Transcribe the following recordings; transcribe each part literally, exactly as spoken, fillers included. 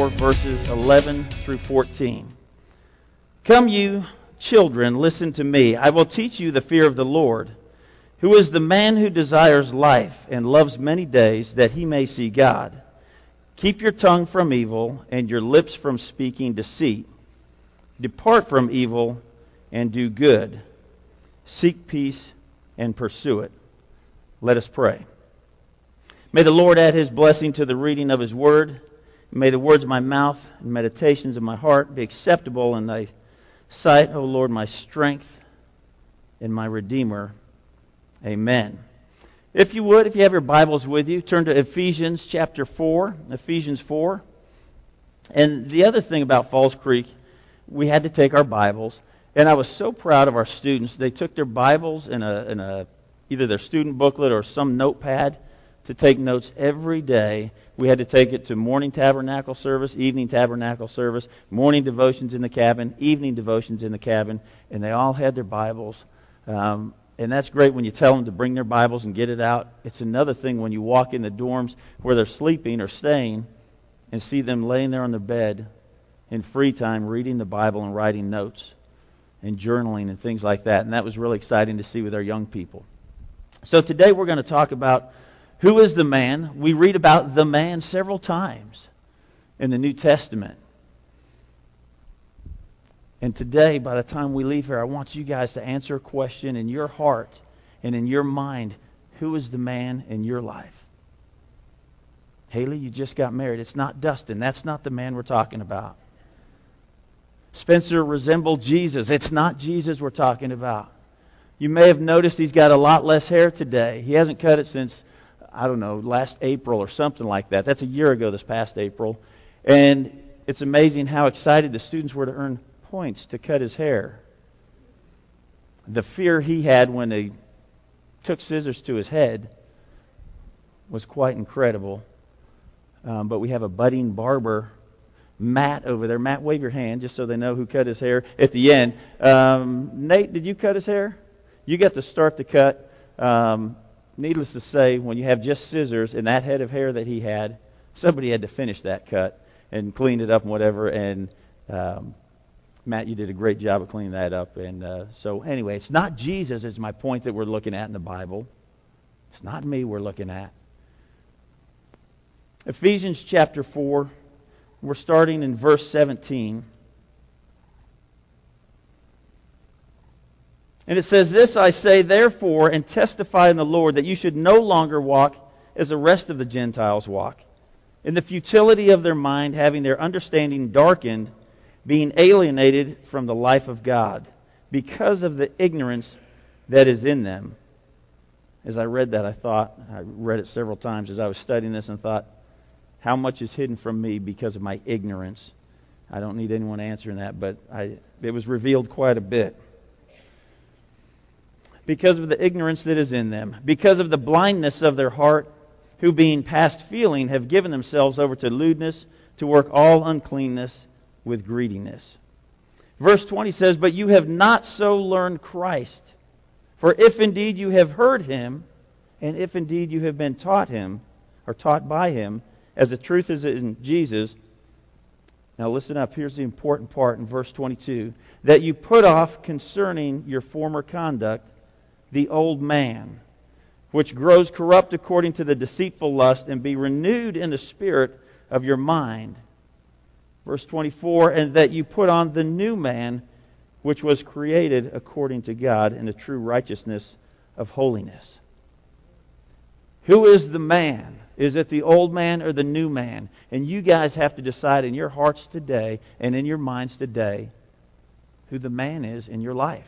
four, verses eleven through fourteen. Come, you children, listen to me. I will teach you the fear of the Lord. Who is the man who desires life and loves many days, that he may see God? Keep your tongue from evil and your lips from speaking deceit. Depart from evil and do good. Seek peace and pursue it. Let us pray. May the Lord add His blessing to the reading of His Word. May the words of my mouth and meditations of my heart be acceptable in Thy sight, O Lord, my strength and my Redeemer. Amen. If you would, if you have your Bibles with you, turn to Ephesians chapter four. Ephesians four. And the other thing about Falls Creek, we had to take our Bibles. And I was so proud of our students. They took their Bibles in a, in a either their student booklet or some notepad to take notes every day. We had to take it to morning tabernacle service, evening tabernacle service, morning devotions in the cabin, evening devotions in the cabin, and they all had their Bibles. Um, and that's great when you tell them to bring their Bibles and get it out. It's another thing when you walk in the dorms where they're sleeping or staying and see them laying there on their bed in free time reading the Bible and writing notes and journaling and things like that. And that was really exciting to see with our young people. So today we're going to talk about who is the man. We read about the man several times in the New Testament. And today, by the time we leave here, I want you guys to answer a question in your heart and in your mind. Who is the man in your life? Haley, you just got married. It's not Dustin. That's not the man we're talking about. Spencer resembled Jesus. It's not Jesus we're talking about. You may have noticed he's got a lot less hair today. He hasn't cut it since, I don't know, last April or something like that. That's a year ago this past April. And it's amazing how excited the students were to earn points to cut his hair. The fear he had when they took scissors to his head was quite incredible. Um, but we have a budding barber, Matt, over there. Matt, wave your hand just so they know who cut his hair at the end. Um, Nate, did you cut his hair? You got to start the cut. Um, needless to say, when you have just scissors and that head of hair that he had, somebody had to finish that cut and clean it up and whatever. And um, Matt, you did a great job of cleaning that up. And uh, so anyway, it's not Jesus is my point that we're looking at in the Bible. It's not me we're looking at. Ephesians chapter four, we're starting in verse seventeen. And it says, "This I say therefore, and testify in the Lord, that you should no longer walk as the rest of the Gentiles walk, in the futility of their mind, having their understanding darkened, being alienated from the life of God, because of the ignorance that is in them." As I read that, I thought, I read it several times as I was studying this, and thought, how much is hidden from me because of my ignorance? I don't need anyone answering that, but I, it was revealed quite a bit. Because of the ignorance that is in them, because of the blindness of their heart, who being past feeling have given themselves over to lewdness, to work all uncleanness with greediness. Verse twenty says, "But you have not so learned Christ. For if indeed you have heard Him, and if indeed you have been taught Him, or taught by Him, as the truth is in Jesus." Now listen up, here's the important part in verse twenty-two. "That you put off concerning your former conduct the old man, which grows corrupt according to the deceitful lust, and be renewed in the spirit of your mind." Verse twenty-four, "And that you put on the new man, which was created according to God in the true righteousness of holiness." Who is the man? Is it the old man or the new man? And you guys have to decide in your hearts today and in your minds today who the man is in your life.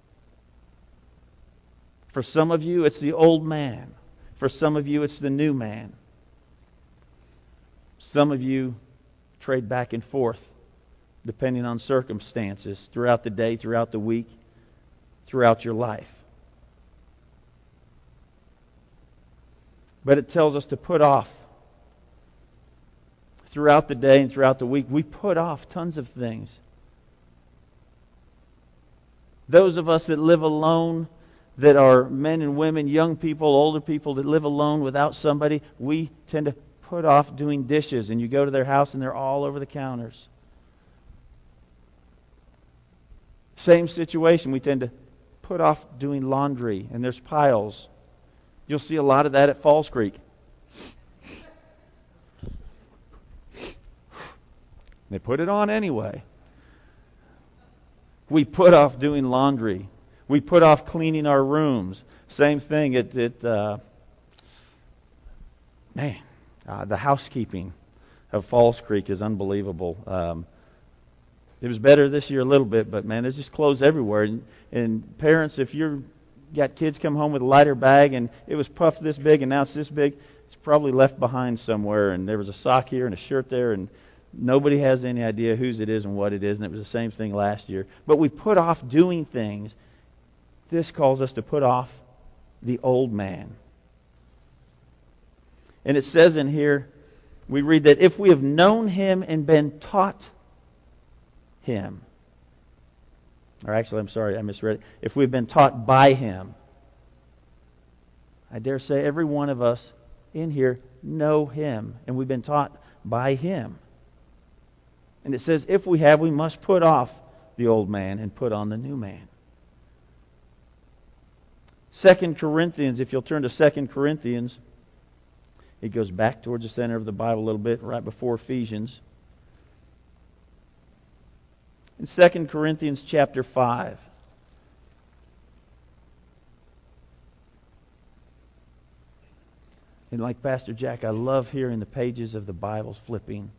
For some of you, it's the old man. For some of you, it's the new man. Some of you trade back and forth depending on circumstances throughout the day, throughout the week, throughout your life. But it tells us to put off. Throughout the day and throughout the week, we put off tons of things. Those of us that live alone, that are men and women, young people, older people that live alone without somebody, we tend to put off doing dishes, and you go to their house and they're all over the counters. Same situation. We tend to put off doing laundry, and there's piles. You'll see a lot of that at Falls Creek. They put it on anyway. We put off doing laundry. We put off cleaning our rooms. Same thing. It, it uh, man, uh, the housekeeping of Falls Creek is unbelievable. Um, it was better this year a little bit, but man, there's just clothes everywhere. And, and parents, if you're got kids come home with a lighter bag and it was puffed this big and now it's this big, it's probably left behind somewhere. And there was a sock here and a shirt there, and nobody has any idea whose it is and what it is. And it was the same thing last year. But we put off doing things. This calls us to put off the old man. And it says in here, we read that if we have known Him and been taught Him, or actually, I'm sorry, I misread it. If we've been taught by Him, I dare say every one of us in here know Him, and we've been taught by Him. And it says, if we have, we must put off the old man and put on the new man. Second Corinthians, if you'll turn to Second Corinthians, it goes back towards the center of the Bible a little bit, right before Ephesians. In Second Corinthians chapter five. And like Pastor Jack, I love hearing the pages of the Bible flipping.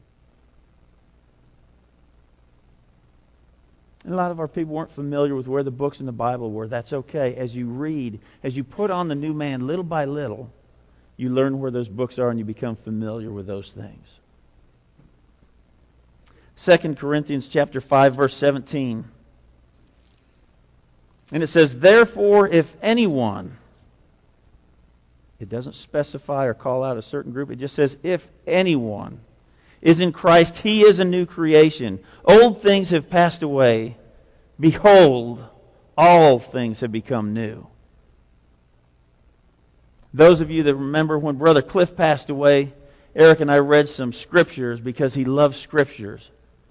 And a lot of our people weren't familiar with where the books in the Bible were. That's okay. As you read, as you put on the new man little by little, you learn where those books are and you become familiar with those things. Second Corinthians chapter five, verse seventeen. And it says, therefore, if anyone, it doesn't specify or call out a certain group, it just says, if anyone is in Christ, he is a new creation. Old things have passed away. Behold, all things have become new. Those of you that remember when Brother Cliff passed away, Eric and I read some scriptures because he loved scriptures.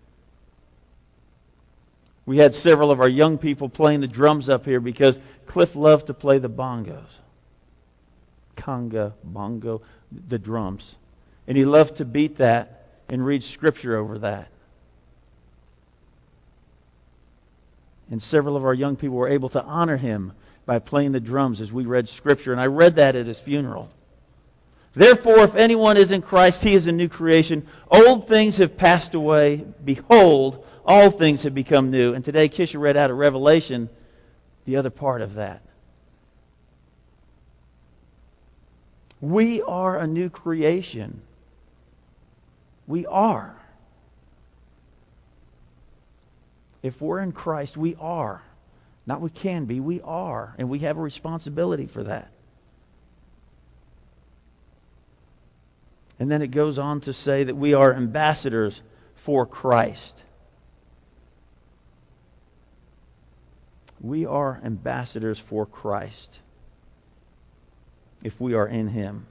We had several of our young people playing the drums up here because Cliff loved to play the bongos. Conga, bongo, the drums. And he loved to beat that and read scripture over that. And several of our young people were able to honor him by playing the drums as we read scripture. And I read that at his funeral. Therefore, if anyone is in Christ, he is a new creation. Old things have passed away. Behold, all things have become new. And today, Kisha read out of Revelation the other part of that. We are a new creation. We are. If we're in Christ, we are. Not we can be, we are. And we have a responsibility for that. And then it goes on to say that we are ambassadors for Christ. We are ambassadors for Christ if we are in Him.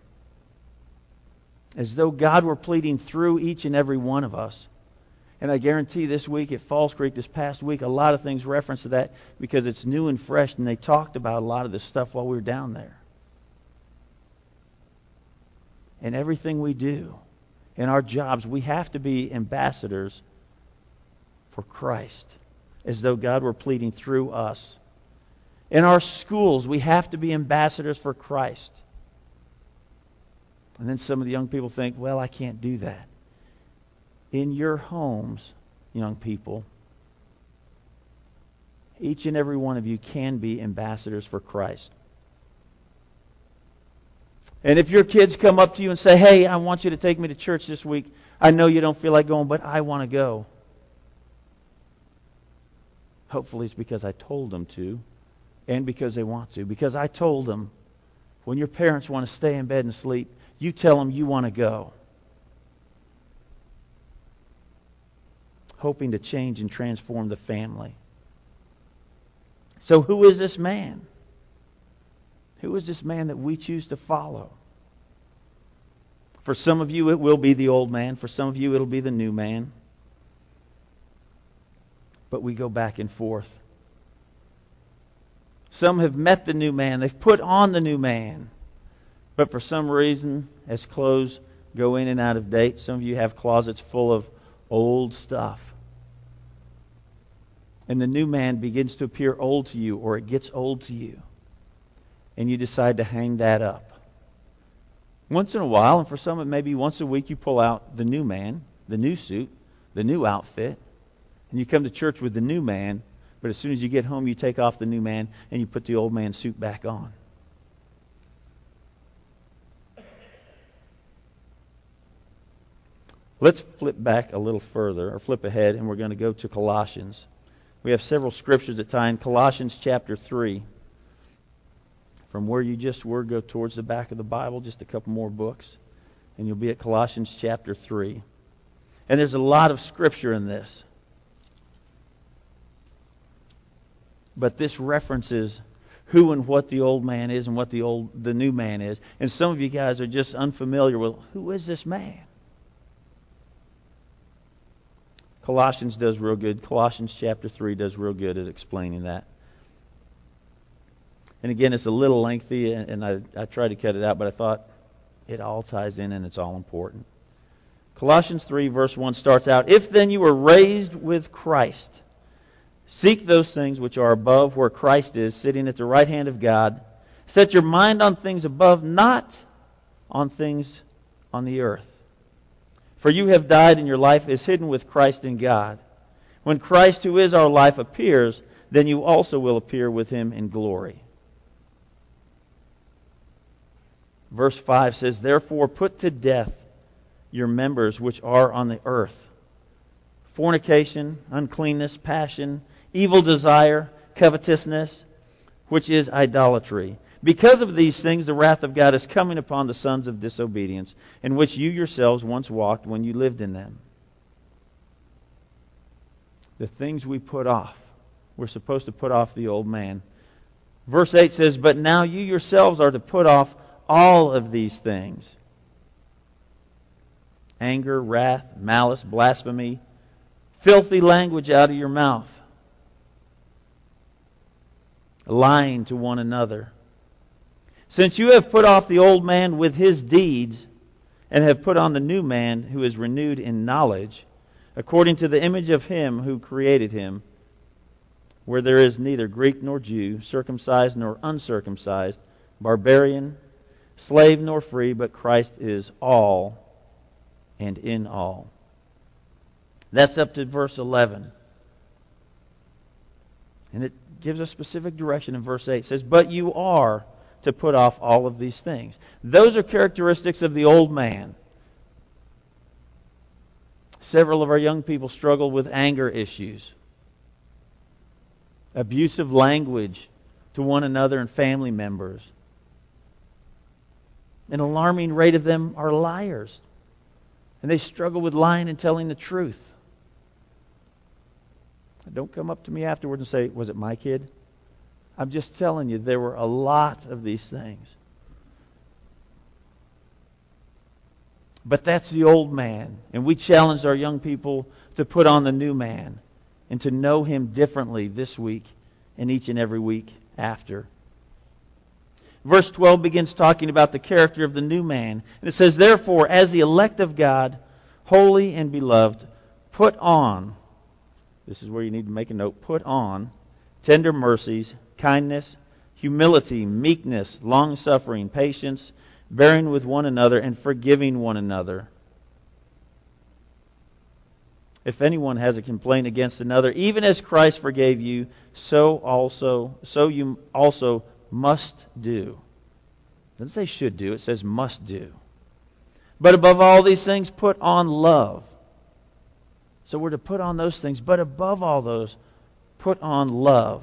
As though God were pleading through each and every one of us. And I guarantee this week at Falls Creek, this past week, a lot of things reference to that because it's new and fresh, and they talked about a lot of this stuff while we were down there. And everything we do, in our jobs, we have to be ambassadors for Christ, as though God were pleading through us. In our schools, we have to be ambassadors for Christ. And then some of the young people think, well, I can't do that. In your homes, young people, each and every one of you can be ambassadors for Christ. And if your kids come up to you and say, hey, I want you to take me to church this week. I know you don't feel like going, but I want to go. Hopefully it's because I told them to and because they want to. Because I told them, when your parents want to stay in bed and sleep, you tell them you want to go. Hoping to change and transform the family. So who is this man? Who is this man that we choose to follow? For some of you, it will be the old man. For some of you, it'll be the new man. But we go back and forth. Some have met the new man. They've put on the new man. But for some reason, as clothes go in and out of date, some of you have closets full of old stuff. And the new man begins to appear old to you, or it gets old to you. And you decide to hang that up. Once in a while, and for some it may be once a week, you pull out the new man, the new suit, the new outfit, and you come to church with the new man, but as soon as you get home, you take off the new man and you put the old man suit back on. Let's flip back a little further, or flip ahead, and we're going to go to Colossians. We have several scriptures that tie in. Colossians chapter three. From where you just were, go towards the back of the Bible, just a couple more books, and you'll be at Colossians chapter three. And there's a lot of scripture in this. But this references who and what the old man is and what the old the new man is. And some of you guys are just unfamiliar with, who is this man? Colossians does real good. Colossians chapter three does real good at explaining that. And again, it's a little lengthy, and I, I tried to cut it out, but I thought it all ties in and it's all important. Colossians three verse one starts out, "If then you were raised with Christ, seek those things which are above, where Christ is, sitting at the right hand of God. Set your mind on things above, not on things on the earth. For you have died, and your life is hidden with Christ in God. When Christ, who is our life, appears, then you also will appear with Him in glory." Verse five says, "Therefore put to death your members which are on the earth: fornication, uncleanness, passion, evil desire, covetousness, which is idolatry. Because of these things the wrath of God is coming upon the sons of disobedience, in which you yourselves once walked when you lived in them." The things we put off. We're supposed to put off the old man. Verse eight says, "But now you yourselves are to put off all of these things: anger, wrath, malice, blasphemy, filthy language out of your mouth, lying to one another. Since you have put off the old man with his deeds, and have put on the new man, who is renewed in knowledge, according to the image of Him who created him, where there is neither Greek nor Jew, circumcised nor uncircumcised, barbarian, slave nor free, but Christ is all and in all." That's up to verse eleven. And it gives a specific direction in verse eight. It says, "But you are to put off all of these things." Those are characteristics of the old man. Several of our young people struggle with anger issues. Abusive language to one another and family members. An alarming rate of them are liars. And they struggle with lying and telling the truth. Don't come up to me afterwards and say, "Was it my kid?" I'm just telling you, there were a lot of these things. But that's the old man. And we challenge our young people to put on the new man and to know Him differently this week and each and every week after. Verse twelve begins talking about the character of the new man. And it says, "Therefore, as the elect of God, holy and beloved, put on," this is where you need to make a note, "put on tender mercies, kindness, humility, meekness, long-suffering, patience, bearing with one another, and forgiving one another. If anyone has a complaint against another, even as Christ forgave you, so also, so you also must do." It doesn't say should do, it says must do. "But above all these things, put on love." So we're to put on those things, but above all those, put on love,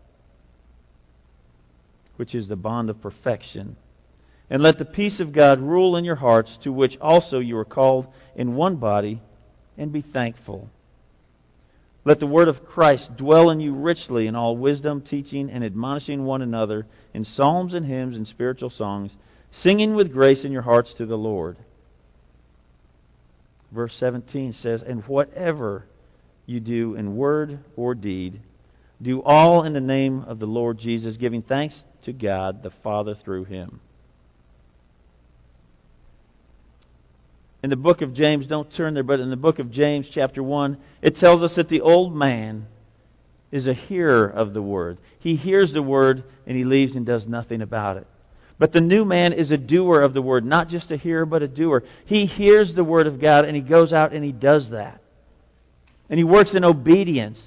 which is the bond of perfection. "And let the peace of God rule in your hearts, to which also you are called in one body, and be thankful. Let the word of Christ dwell in you richly in all wisdom, teaching and admonishing one another in psalms and hymns and spiritual songs, singing with grace in your hearts to the Lord. verse seventeen says, "And whatever you do in word or deed, do all in the name of the Lord Jesus, giving thanks to God the Father through Him." In the book of James, don't turn there, but in the book of James chapter one, it tells us that the old man is a hearer of the word. He hears the word and he leaves and does nothing about it. But the new man is a doer of the word, not just a hearer, but a doer. He hears the word of God and he goes out and he does that. And he works in obedience.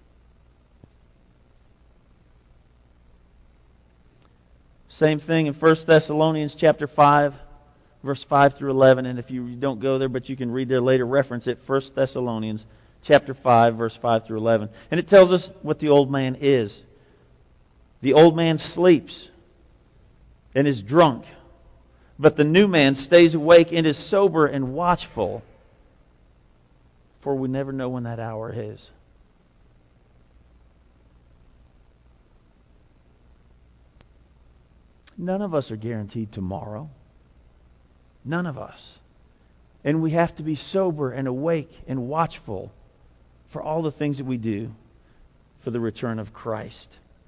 Same thing in First Thessalonians chapter five, verse five through eleven. And if you don't go there, but you can read there later, reference it, First Thessalonians chapter five, verse five through eleven. And it tells us what the old man is. The old man sleeps and is drunk, but the new man stays awake and is sober and watchful, for we never know when that hour is. None of us are guaranteed tomorrow. None of us. And we have to be sober and awake and watchful for all the things that we do for the return of Christ.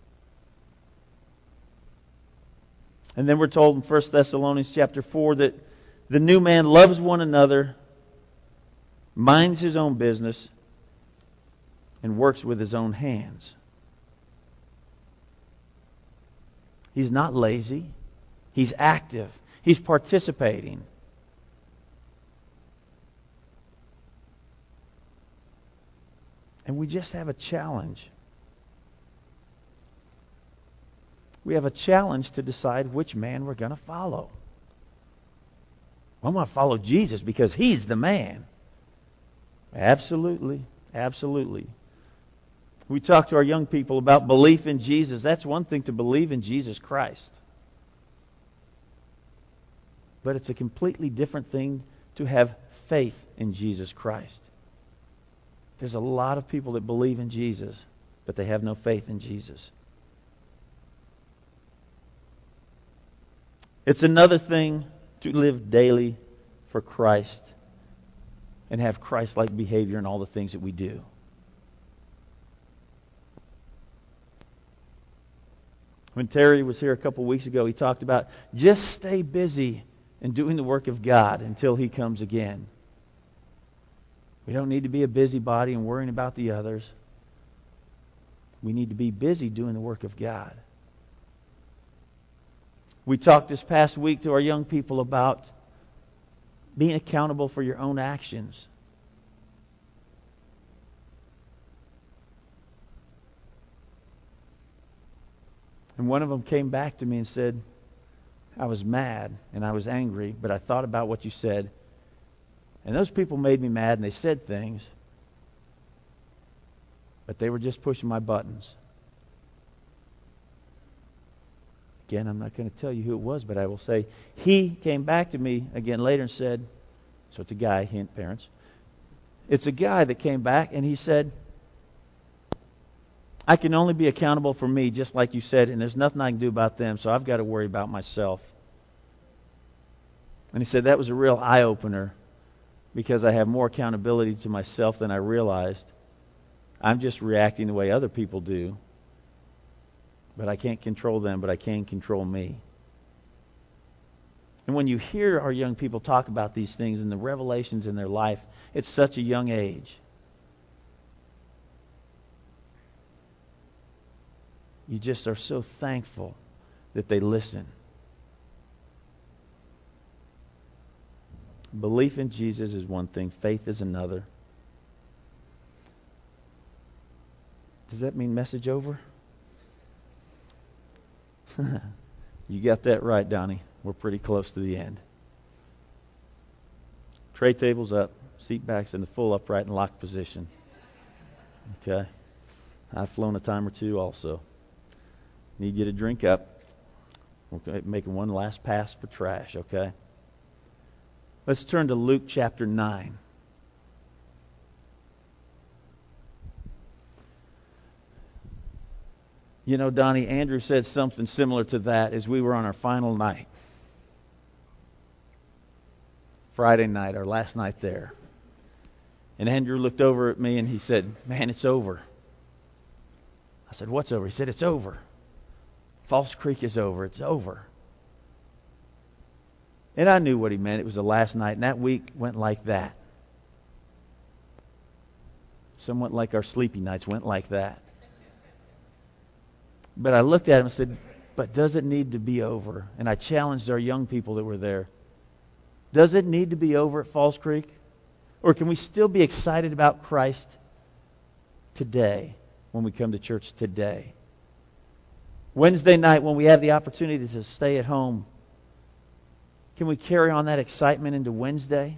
And then we're told in First Thessalonians chapter four that the new man loves one another, minds his own business, and works with his own hands. He's not lazy. He's active. He's participating. And we just have a challenge. We have a challenge to decide which man we're going to follow. Well, I'm going to follow Jesus because He's the man. Absolutely. Absolutely. We talk to our young people about belief in Jesus. That's one thing to believe in Jesus Christ. But it's a completely different thing to have faith in Jesus Christ. There's a lot of people that believe in Jesus, but they have no faith in Jesus. It's another thing to live daily for Christ and have Christ-like behavior in all the things that we do. When Terry was here a couple weeks ago, he talked about just stay busy in doing the work of God until He comes again. We don't need to be a busybody and worrying about the others. We need to be busy doing the work of God. We talked this past week to our young people about being accountable for your own actions. And one of them came back to me and said, I was mad and I was angry, but I thought about what you said. And those people made me mad and they said things, but they were just pushing my buttons. Again, I'm not going to tell you who it was, but I will say he came back to me again later and said, so it's a guy, hint parents. It's a guy that came back and he said, I can only be accountable for me, just like you said, and there's nothing I can do about them, so I've got to worry about myself. And he said that was a real eye-opener because I have more accountability to myself than I realized. I'm just reacting the way other people do. But I can't control them, but I can control me. And when you hear our young people talk about these things and the revelations in their life at such a young age, you just are so thankful that they listen. Belief in Jesus is one thing, faith is another. Does that mean message over? You got that right, Donnie. We're pretty close to the end. Tray table's up, seat backs in the full upright and locked position. Okay? I've flown a time or two also. Need you to drink up. We're making one last pass for trash, okay? Let's turn to Luke chapter nine. You know, Donnie, Andrew said something similar to that as we were on our final night. Friday night, our last night there. And Andrew looked over at me and he said, "Man, it's over." I said, "What's over?" He said, "It's over. Falls Creek is over. It's over." And I knew what he meant. It was the last night, and that week went like that. Somewhat like our sleepy nights went like that. But I looked at him and said, "But does it need to be over?" And I challenged our young people that were there. Does it need to be over at Falls Creek? Or can we still be excited about Christ today when we come to church today? Wednesday night when we have the opportunity to stay at home, can we carry on that excitement into Wednesday?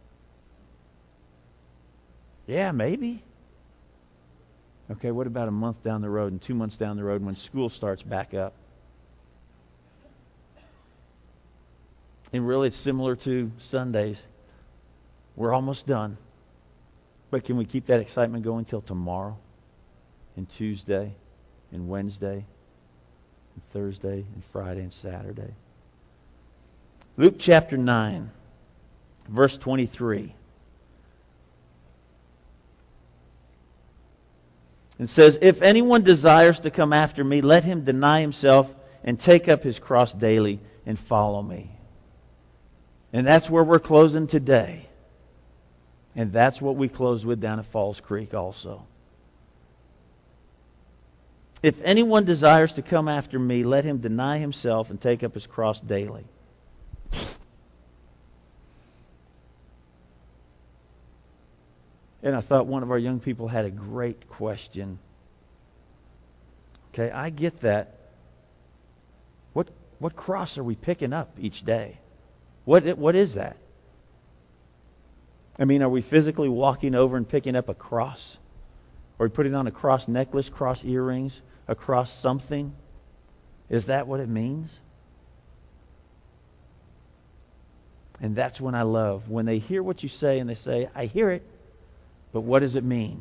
Yeah, maybe. Okay, what about a month down the road and two months down the road when school starts back up? And really it's similar to Sundays. We're almost done. But can we keep that excitement going till tomorrow and Tuesday and Wednesday and Thursday and Friday and Saturday? Luke chapter nine, verse twenty-three. It says, "If anyone desires to come after me, let him deny himself and take up his cross daily and follow me." And that's where we're closing today. And that's what we close with down at Falls Creek also. If anyone desires to come after me, let him deny himself and take up his cross daily. And I thought one of our young people had a great question. Okay, I get that. What what cross are we picking up each day? What what is that? I mean, are we physically walking over and picking up a cross? Are we putting on a cross necklace, cross earrings, a cross something? Is that what it means? And that's when I love. When they hear what you say and they say, "I hear it, but what does it mean?"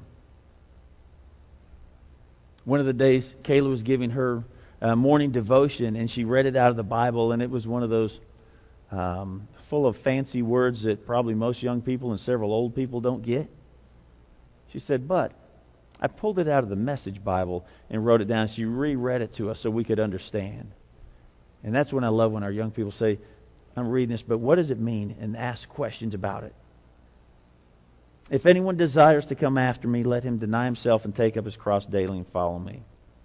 One of the days, Kayla was giving her uh, morning devotion, and she read it out of the Bible, and it was one of those um, full of fancy words that probably most young people and several old people don't get. She said, "But I pulled it out of the Message Bible and wrote it down." She reread it to us so we could understand. And that's when I love when our young people say, "I'm reading this, but what does it mean?" and ask questions about it. If anyone desires to come after me, let him deny himself and take up his cross daily and follow me.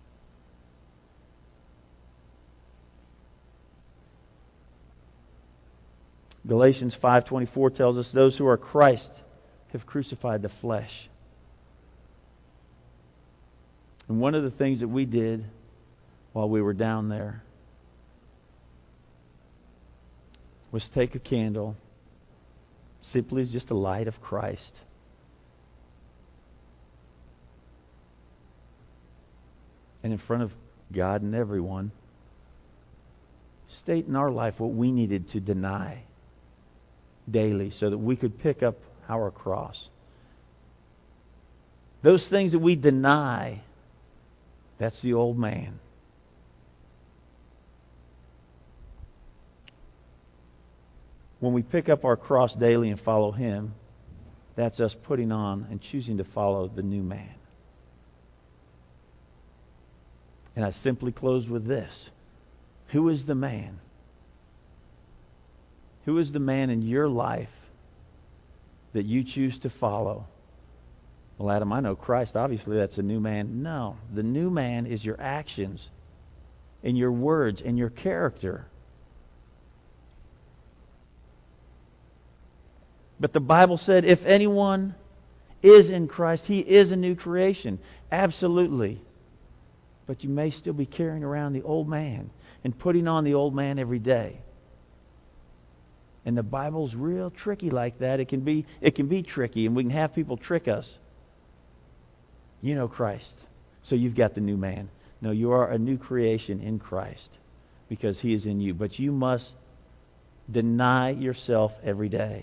Galatians five twenty-four tells us those who are Christ have crucified the flesh. And one of the things that we did while we were down there was take a candle, simply as just a light of Christ, and in front of God and everyone, state in our life what we needed to deny daily so that we could pick up our cross. Those things that we deny, that's the old man. When we pick up our cross daily and follow Him, that's us putting on and choosing to follow the new man. And I simply close with this. Who is the man? Who is the man in your life that you choose to follow? Well, Adam, I know Christ. Obviously, that's a new man. No, the new man is your actions and your words and your character. But the Bible said if anyone is in Christ, he is a new creation. Absolutely. But you may still be carrying around the old man and putting on the old man every day. And the Bible's real tricky like that. It can be it can be tricky, and we can have people trick us. You know Christ, so you've got the new man. No, you are a new creation in Christ because He is in you. But you must deny yourself every day.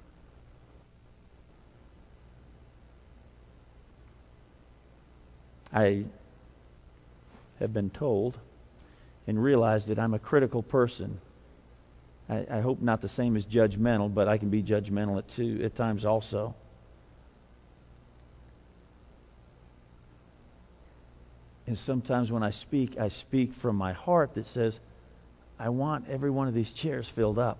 I have been told and realized that I'm a critical person. I, I hope not the same as judgmental, but I can be judgmental at, too, at times also. And sometimes when I speak, I speak from my heart that says, I want every one of these chairs filled up.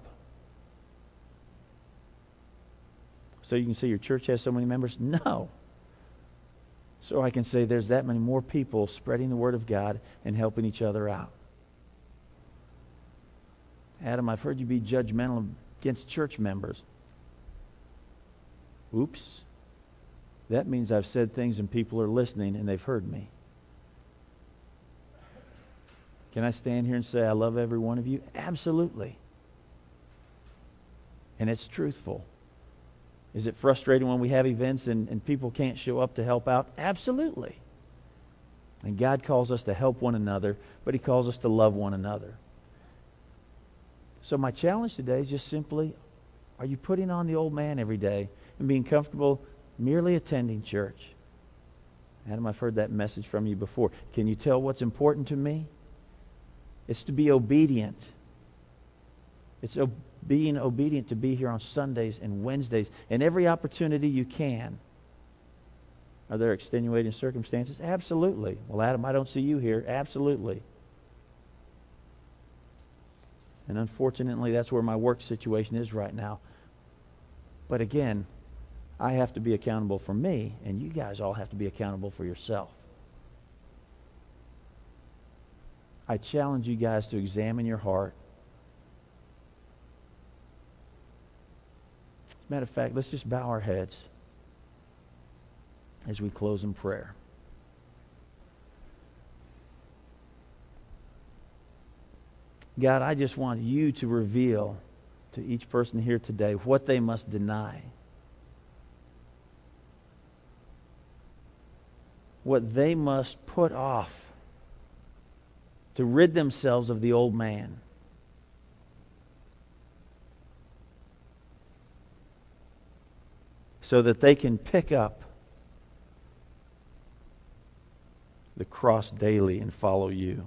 So you can say your church has so many members? No. So I can say there's that many more people spreading the Word of God and helping each other out. Adam, I've heard you be judgmental against church members. Oops. That means I've said things and people are listening and they've heard me. Can I stand here and say I love every one of you? Absolutely. And it's truthful. Is it frustrating when we have events and, and people can't show up to help out? Absolutely. And God calls us to help one another, but He calls us to love one another. So my challenge today is just simply, are you putting on the old man every day and being comfortable merely attending church? Adam, I've heard that message from you before. Can you tell what's important to me? It's to be obedient. It's ob- being obedient to be here on Sundays and Wednesdays and every opportunity you can. Are there extenuating circumstances? Absolutely. Well, Adam, I don't see you here. Absolutely. And unfortunately, that's where my work situation is right now. But again, I have to be accountable for me, and you guys all have to be accountable for yourself. I challenge you guys to examine your heart. As a matter of fact, let's just bow our heads as we close in prayer. God, I just want you to reveal to each person here today what they must deny. What they must put off to rid themselves of the old man. So that they can pick up the cross daily and follow you.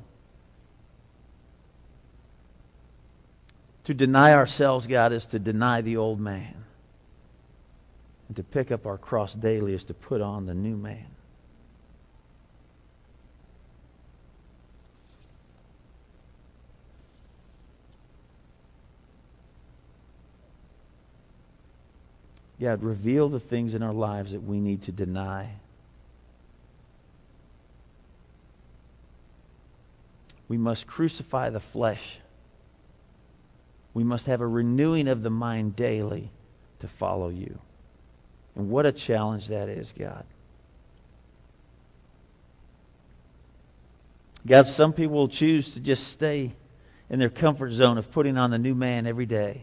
To deny ourselves, God, is to deny the old man. And to pick up our cross daily is to put on the new man. God, reveal the things in our lives that we need to deny. We must crucify the flesh. We must have a renewing of the mind daily to follow you. And what a challenge that is, God. God, some people will choose to just stay in their comfort zone of putting on the new man every day.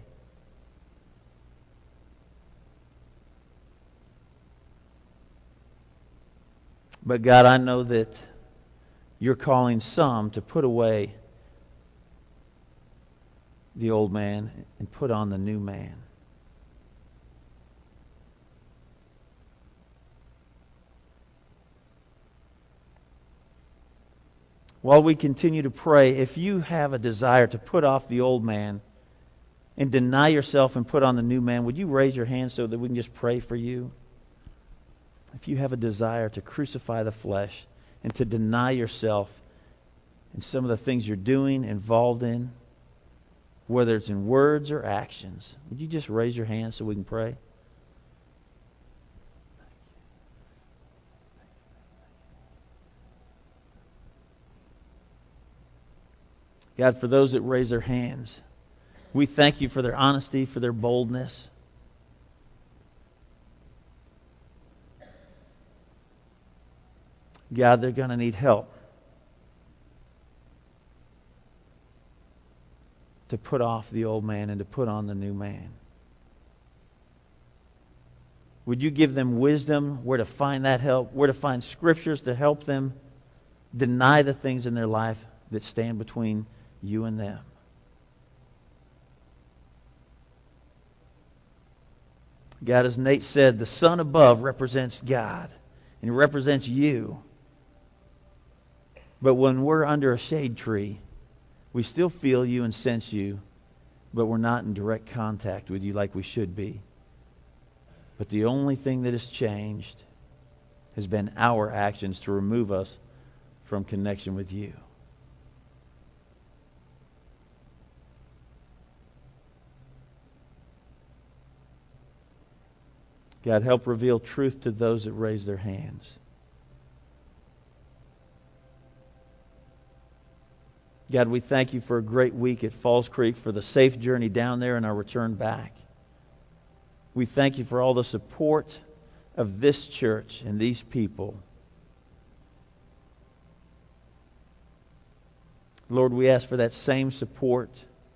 But God, I know that you're calling some to put away the old man and put on the new man. While we continue to pray, if you have a desire to put off the old man and deny yourself and put on the new man, would you raise your hand so that we can just pray for you? If you have a desire to crucify the flesh and to deny yourself and some of the things you're doing, involved in, whether it's in words or actions, would you just raise your hand so we can pray? God, for those that raise their hands, we thank you for their honesty, for their boldness. God, they're going to need help to put off the old man and to put on the new man. Would you give them wisdom where to find that help, where to find scriptures to help them deny the things in their life that stand between you and them? God, as Nate said, the sun above represents God and it represents you. But when we're under a shade tree, we still feel you and sense you, but we're not in direct contact with you like we should be. But the only thing that has changed has been our actions to remove us from connection with you. God, help reveal truth to those that raise their hands. God, we thank you for a great week at Falls Creek, for the safe journey down there and our return back. We thank you for all the support of this church and these people. Lord, we ask for that same support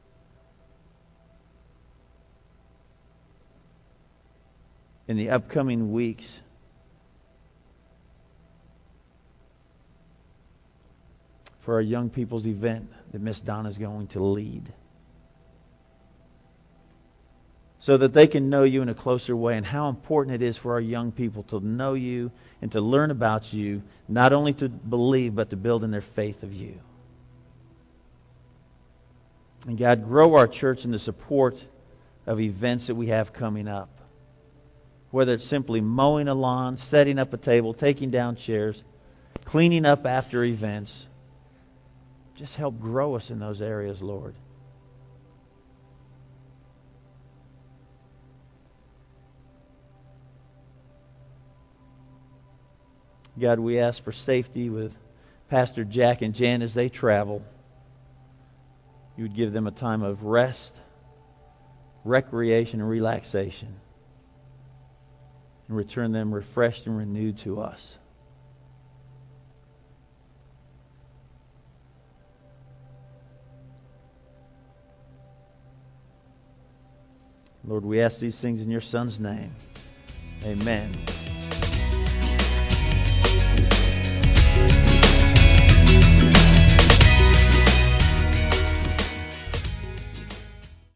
in the upcoming weeks. For our young people's event that Miss Donna is going to lead. So that they can know you in a closer way, and how important it is for our young people to know you and to learn about you, not only to believe, but to build in their faith of you. And God, grow our church in the support of events that we have coming up. Whether it's simply mowing a lawn, setting up a table, taking down chairs, cleaning up after events. Just help grow us in those areas, Lord. God, we ask for safety with Pastor Jack and Jan as they travel. You would give them a time of rest, recreation, and relaxation, and return them refreshed and renewed to us. Lord, we ask these things in your Son's name. Amen.